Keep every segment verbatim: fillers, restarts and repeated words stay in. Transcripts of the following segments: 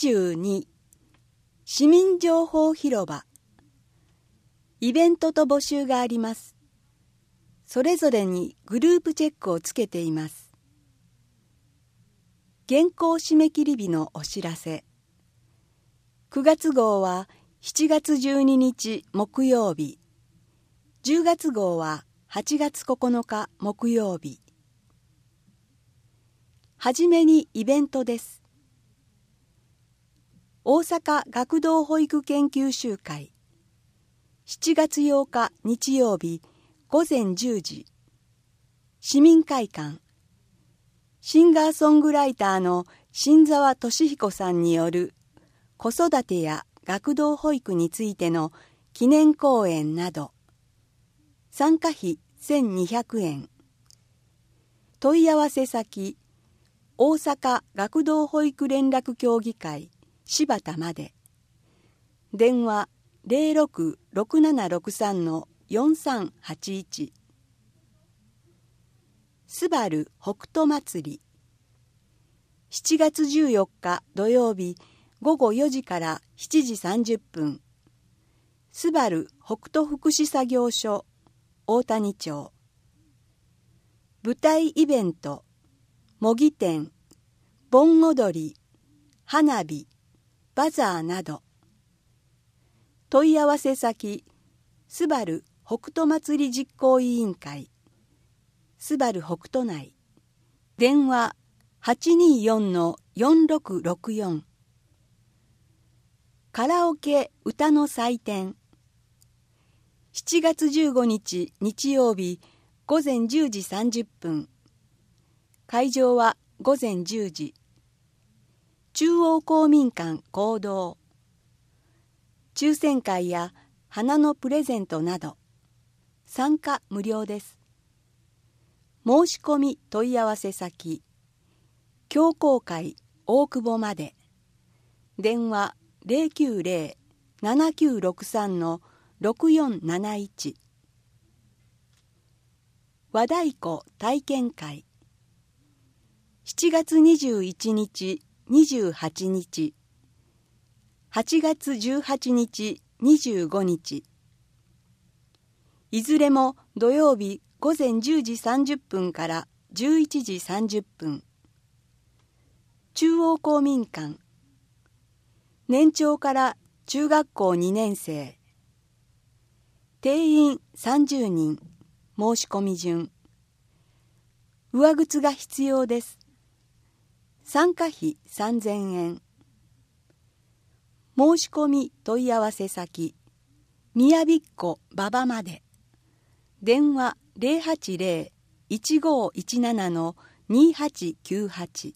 じゅうに市民情報広場。イベントと募集があります。それぞれにグループチェックをつけています。原稿締め切り日のお知らせ。くがつ号はしちがつじゅうににち木曜日。じゅうがつ号ははちがつここのか木曜日。はじめにイベントです。大阪学童保育研究集会。しちがつようか日曜日ごぜんじゅうじ。市民会館。シンガーソングライターの新澤俊彦さんによる子育てや学童保育についての記念講演など。参加費せんにひゃくえん。問い合わせ先、大阪学童保育連絡協議会柴田まで。電話ゼロろくろくななろくさんのよんさんはちいち。すばる北斗祭り。しちがつじゅうよっか土曜日ごごよじからしちじさんじゅっぷん。すばる北斗福祉作業所大谷町。舞台イベント、模擬店、盆踊り、花火、バザーなど。問い合わせ先、すばる北斗祭り実行委員会、すばる北斗内。電話はちによんのよんろくろくよん。カラオケ歌の祭典。しちがつじゅうごにち日曜日ごぜんじゅうじさんじゅっぷん。会場はごぜんじゅうじ。中央公民館講堂。抽選会や花のプレゼントなど。参加無料です。申し込み問い合わせ先、協興会大久保まで。電話ゼロきゅうゼロ ななきゅうろくさんのろくよんなないち。和太鼓体験会。しちがつにじゅういちにち、にじゅうはちにち。はちがつじゅうはちにち、にじゅうごにち。いずれも土曜日ごぜんじゅうじさんじゅっぷんからじゅういちじさんじゅっぷん。中央公民館。年長から中学校にねんせい。定員さんじゅうにん。申し込み順。上靴が必要です。参加費さんぜんえん。申し込み問い合わせ先、宮びっこ馬場まで。電話ゼロはちゼロ いちごいちななのにはちきゅうはち。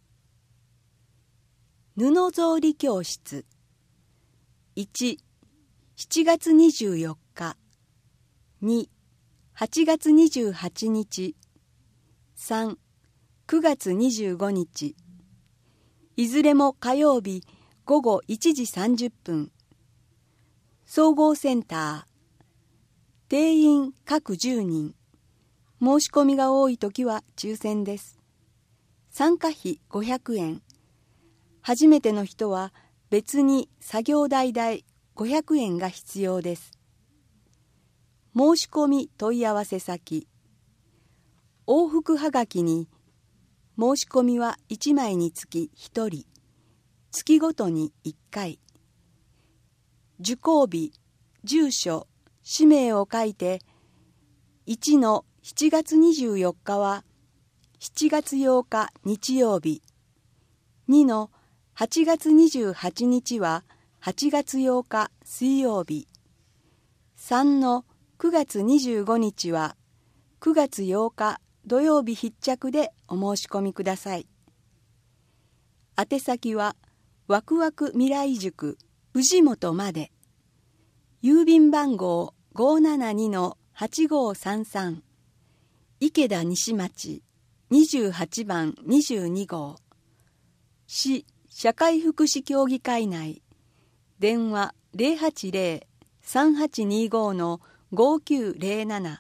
布草履教室。いち、しちがつにじゅうよっか。に、はちがつにじゅうはちにち。さん、くがつにじゅうごにち。いずれも火曜日ごごいちじさんじゅっぷん。総合センター。定員各じゅうにん。申し込みが多いときは抽選です。参加費ごひゃくえん。初めての人は別に作業代代ごひゃくえんが必要です。申し込み問い合わせ先。往復はがきに申し込みはいちまいにつきひとり。月ごとにいっかい。受講日、住所、氏名を書いて、いちのしちがつにじゅうよっかはしちがつようか日曜日。にのはちがつにじゅうはちにちははちがつようか水曜日。さんのくがつにじゅうごにちはくがつようか土曜日必着でお申し込みください。宛先はわくわく未来塾藤本まで。郵便番号 ごーななにのはちごーさんさん。池田西町にじゅうはちばんにじゅうにごう。市社会福祉協議会内。電話ゼロはちゼロ さんはちにごのごきゅうゼロなな。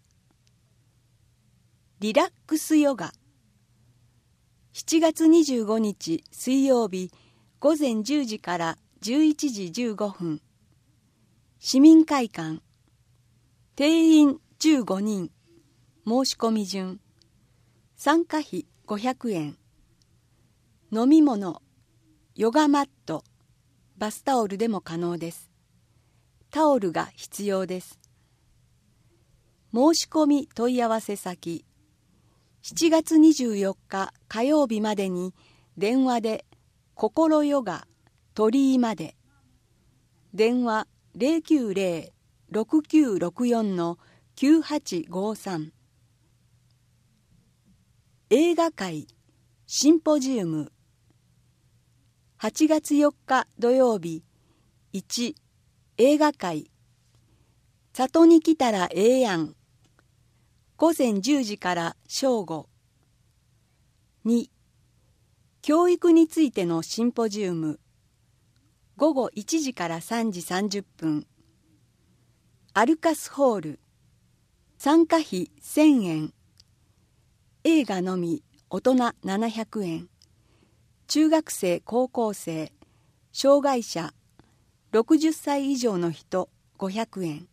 リラックスヨガ。しちがつにじゅうごにち水曜日ごぜんじゅうじからじゅういちじじゅうごふん。市民会館。定員じゅうごにん。申し込み順。参加費ごひゃくえん。飲み物、ヨガマット、バスタオルでも可能です。タオルが必要です。申し込み問い合わせ先、しちがつにじゅうよっか火曜日までに電話で心ヨガ鳥居まで。電話 ゼロきゅうゼロ ろくきゅうろくよん きゅうはちごさん。映画会シンポジウム。はちがつよっか土曜日。いち映画会。里に来たらええやん。ごぜんじゅうじから正午。に教育についてのシンポジウム。ごごいちじからさんじさんじゅっぷん。アルカスホール。参加費せんえん。映画のみ大人ななひゃくえん。中学生高校生障害者ろくじゅっさい以上の人ごひゃくえん。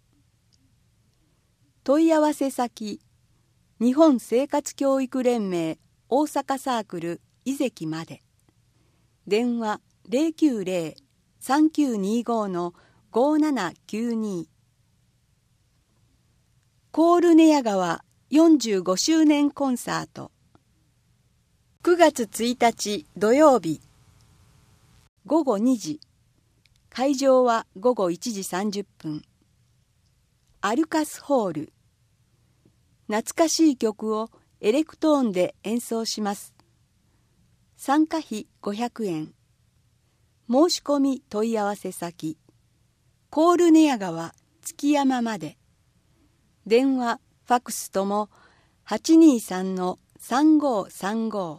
問い合わせ先、日本生活教育連盟大阪サークル井関まで。電話 ゼロきゅうゼロ さんきゅうにご ごななきゅうに。コールネヤ川よんじゅうごしゅうねんコンサート。くがつついたち土曜日。ごごにじ。会場はごごいちじさんじゅっぷん。アルカスホール。懐かしい曲をエレクトーンで演奏します。参加費ごひゃくえん。申し込み問い合わせ先、コールネヤ川月山まで。電話、ファクスとも はちにーさん さんごーさんご。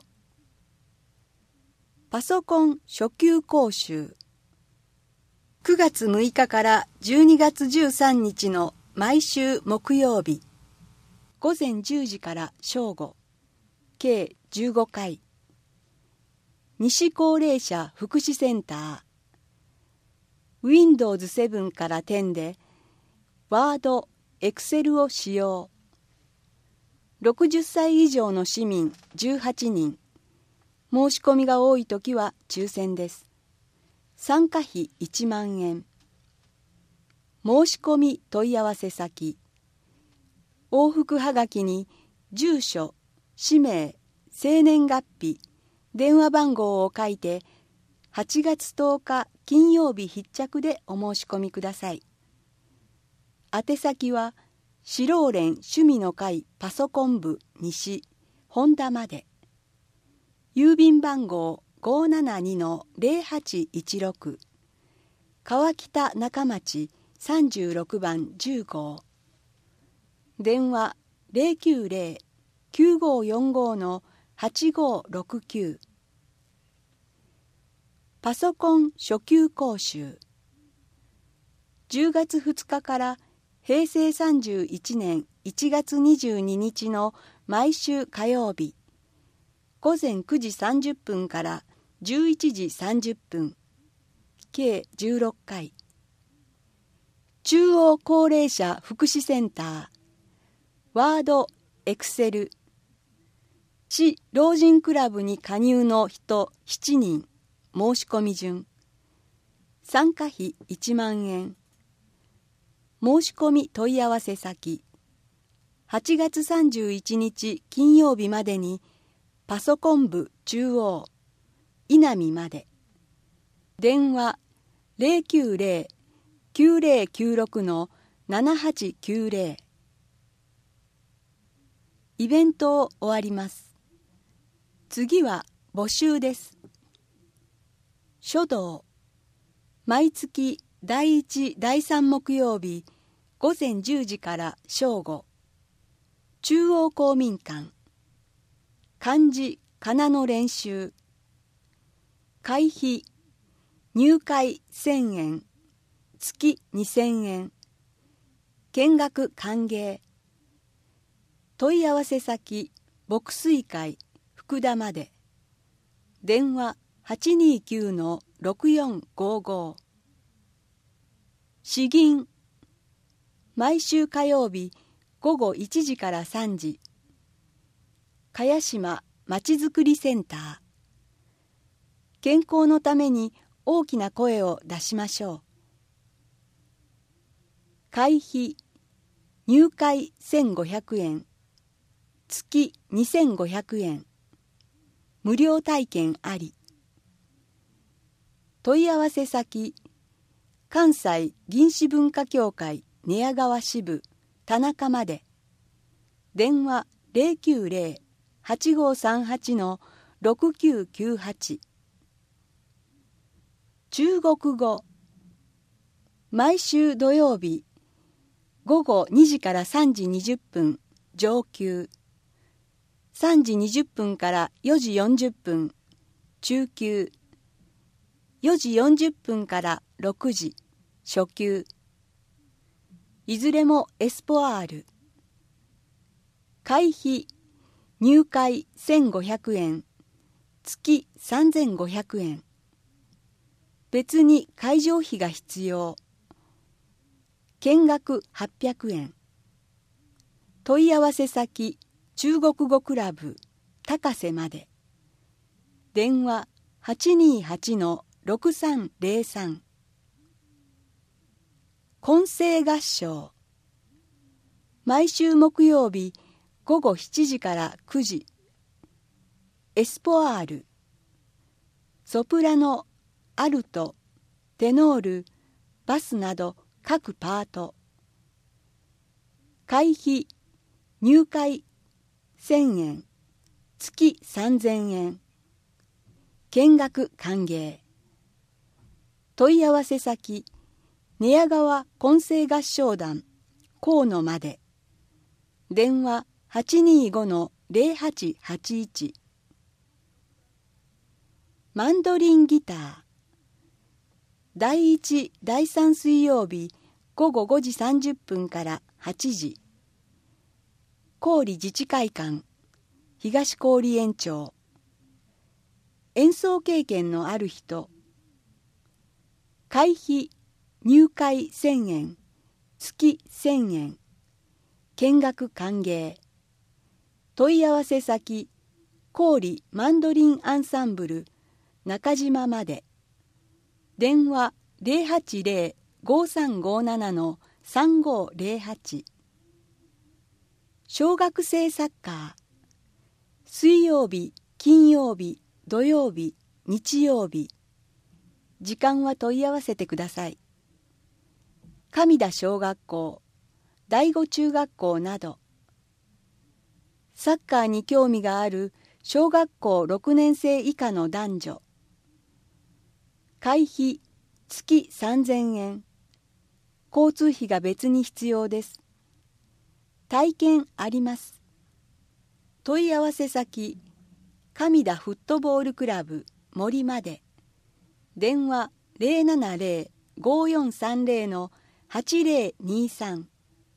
パソコン初級講習。くがつむいかからじゅうにがつじゅうさんにちの毎週木曜日。ごぜんじゅうじから正午。計じゅうごかい。西高齢者福祉センター。ウィンドウズセブン からじゅうで、ワード、エクセルを使用。ろくじゅっさい以上の市民じゅうはちにん。申し込みが多いときは抽選です。参加費いちまんえん。申し込み問い合わせ先、往復はがきに住所、氏名、生年月日、電話番号を書いてはちがつとおか金曜日必着でお申し込みください。宛先は四郎連趣味の会パソコン部西本田まで。郵便番号 ごーななにのゼロはちいちろく。川北中町さんじゅうろくばんじゅうご。電話 ゼロきゅうゼロ きゅうごよんご はちごろくきゅう。パソコン初級講習。じゅうがつふつかからへいせいさんじゅういちねんいちがつにじゅうににちの毎週火曜日。ごぜんくじさんじゅっぷんからじゅういちじさんじゅっぷん。計じゅうろっかい。中央高齢者福祉センター。ワード、エクセル。市老人クラブに加入の人しちにん。申し込み順。参加費いちまんえん。申し込み問い合わせ先、はちがつさんじゅういちにち金曜日までにパソコン部中央稲見まで。電話 ゼロきゅうゼロ きゅうゼロきゅうろく ななはちきゅうゼロ。イベントを終わります。次は募集です。書道。毎月だいいち、だいさん木曜日ごぜんじゅうじから正午。中央公民館。漢字仮名の練習。会費入会せんえん、月にせんえん。見学歓迎。問い合わせ先牧水会福田まで。電話 はちにーきゅうのろくよんごご。詩吟、毎週火曜日午後いちじからさんじ、茅島まちづくりセンター。健康のために大きな声を出しましょう。会費、入会せんごひゃくえん、月にせんごひゃくえん、無料体験あり。問い合わせ先、関西銀紙文化協会寝屋川支部田中まで。電話 ゼロきゅうゼロ はちごさんはち ろくきゅうきゅうはち。中国語、毎週土曜日午後にじからさんじにじゅっぷん上級、さんじにじゅっぷんからよじよんじゅっぷん中級、よじよんじゅっぷんからろくじ初級。いずれもエスポアール。会費、入会せんごひゃくえん、月さんぜんごひゃくえん。別に会場費が必要。見学はっぴゃくえん。問い合わせ先、中国語クラブ高瀬まで。電話 はちにーはち ろくさんぜろさん。混声合唱、毎週木曜日午後しちじからくじ。エスポアール、ソプラノ、アルト、テノール、バスなど各パート。会費、入会せんえん、月さんぜんえん。見学歓迎。問い合わせ先、寝屋川混声合唱団河野まで。電話 はちにーご ゼロはちはちいち。マンドリンギター、だいいちだいさん水曜日午後ごじさんじゅっぷんからはちじ。郡自治会館東郡園町。演奏経験のある人。会費、入会せんえん、月せんえん。見学歓迎。問い合わせ先、郡マンドリンアンサンブル中島まで。電話 ゼロはちゼロ ごさんごなな さんごゼロはち。小学生サッカー、水曜日、金曜日、土曜日、日曜日。時間は問い合わせてください。上田小学校、第五中学校など。サッカーに興味がある小学校ろくねん生以下の男女。会費、月さんぜんえん。交通費が別に必要です。体験あります。問い合わせ先、上田フットボールクラブ森まで。電話 ゼロななゼロ ごよんさんゼロ はちゼロにさん。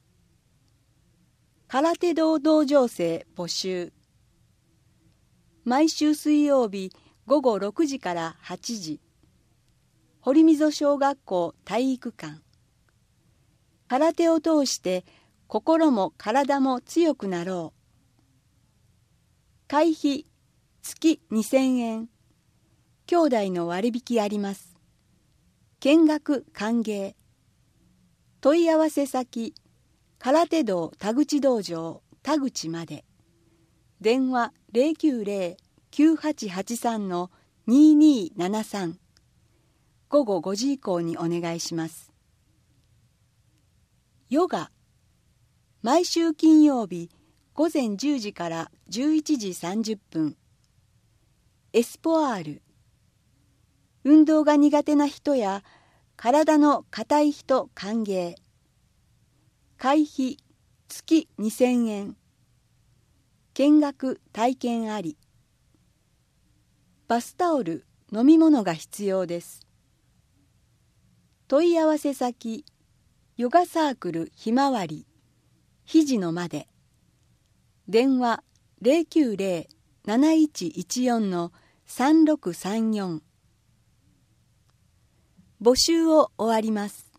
空手道道場生募集。毎週水曜日午後ろくじからはちじ。堀溝小学校体育館。空手を通して心も体も強くなろう。会費、月にせんえん。兄弟の割引あります。見学歓迎。問い合わせ先、空手道田口道場田口まで。電話 ゼロきゅうゼロ きゅうはちはちさん にーにーななさん。午後ごじ以降にお願いします。ヨガ、毎週金曜日午前じゅうじからじゅういちじさんじゅっぷん。エスポアール、運動が苦手な人や体の硬い人歓迎。会費、月にせんえん。見学体験あり。バスタオル、飲み物が必要です。問い合わせ先、ヨガサークルひまわり肘のまで。電話 ゼロきゅうゼロ なないちいちよん さんろくさんよん。 募集を終わります。